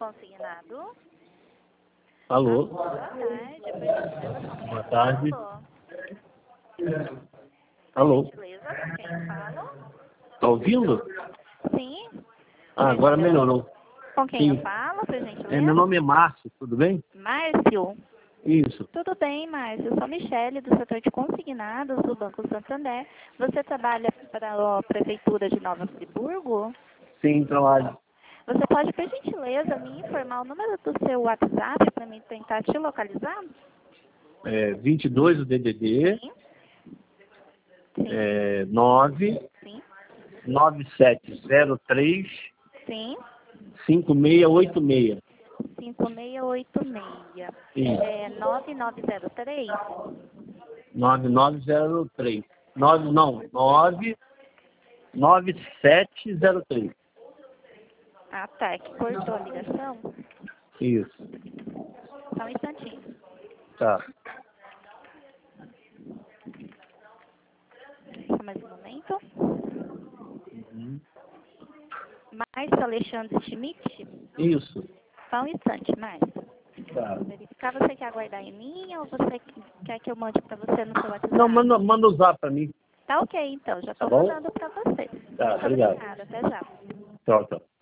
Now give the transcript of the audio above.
consignado. Alô? Boa tarde, por gentileza, com quem Boa tarde. falo? Alô? Por gentileza, com quem falo? Tá ouvindo? Sim. Ah, agora melhorou. Com quem Sim. eu falo, por gentileza? Meu nome é Márcio, tudo bem? Márcio. Isso. Tudo bem, Márcio. Eu sou Michele, do setor de consignados do Banco Santander. Você trabalha para a Prefeitura de Nova Friburgo? Sim, trabalho. Você pode, por gentileza, me informar o número do seu WhatsApp para mim tentar te localizar? 22 o DDD, Sim. Sim. 9 Sim. 9703 Sim. 5686. 5686. Isso. 9903? 9903. 9703. Ah, tá. Que cortou a ligação? Isso. Só um instantinho. Tá. Só mais um momento. Uhum. Márcio Alexandre Schmidt? Isso. Só um instante, Márcio. Tá. Verificar, você quer aguardar em mim ou você quer que eu mande para você no seu WhatsApp? Não, manda usar pra mim. Tá ok, então. Já Tá estou bom? mandando para você. Tá, Muito obrigado. obrigada. Até já. Tchau, tchau.